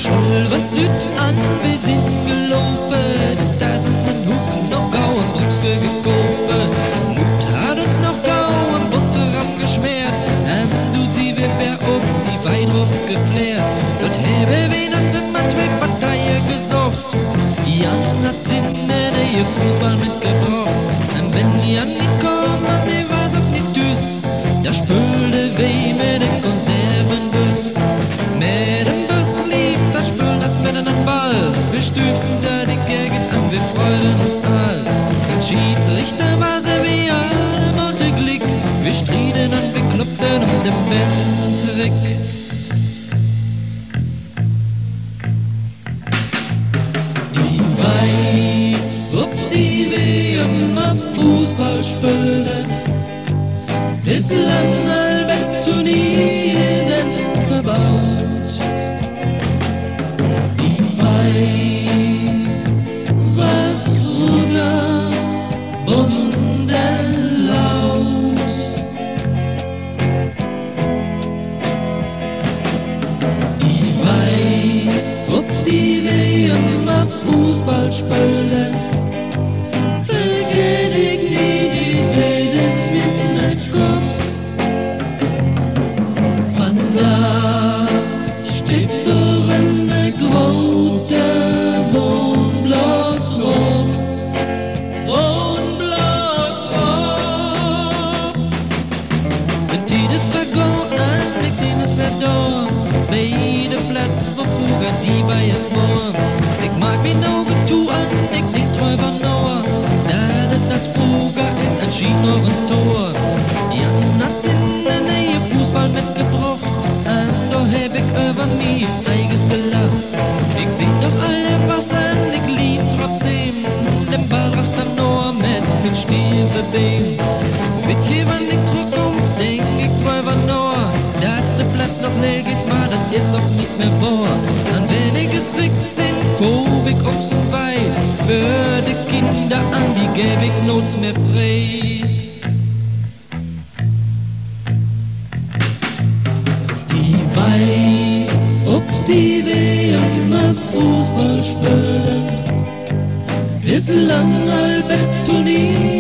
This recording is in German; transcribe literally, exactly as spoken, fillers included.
Schul, was lüt an, wir sind gelaufen. Da sind ein Hucken noch Gau und Brüxke gekauft. Mut hat uns noch Gau und Butterram geschmiert. Ähm, du sie, wir wär auf die Weidrup geflärt. Dort hebe wen das in man zwei Parteien gesucht. Jan hat Sinne, der Fußball mitgebracht. Ähm, wenn die an die kommen, die war's auf die Düs. Da spülte weh mit den Konservenbüss. Mit dem Bus lieb, da spült das mit einem Ball. Wir stüften da die Gegend an, wir freuen uns all. Der Schiedsrichter war sehr wie alle Monte Glick. Wir strieden und wir kloppten um den besten Trick. Die Weih, ob die wir immer Fußball spülten, bislang halbe Turnieren verbaut. Die Weih, was sogar bundenlaut. Die Weih, ob die wir immer Fußball spülen, vergeht ich nie die Seele mit ne Kopf. Von da steht doch eine große Wohnblock drauf, Wohnblock drauf. Die Tid ist vergangen, ich seh es mehr da. Bei jedem Platz, wo früher die bei es war. Ich mag mich noch tun, ich denk drüber nach. Da das früher ist ein Schien auf ein Tor. Jan hat in der Nähe Fußball mitgebracht. Und da hab ich über mich eigens gelacht. Ich seh doch alle Wasser, ich lieb trotzdem den Ball racht dann nur mit den Stiefel-Bein. Mit jemand ich drück um, denk ich drüber nach. Da der Platz noch leer ist, mal, das ist doch nicht mehr wahr. An weniges Rick sind, kob ich auch so weit. Für die Kinder an, die gäb ich nots mehr frei. Die Weih, ob die wir immer Fußball spielen, bislang halbe Turnier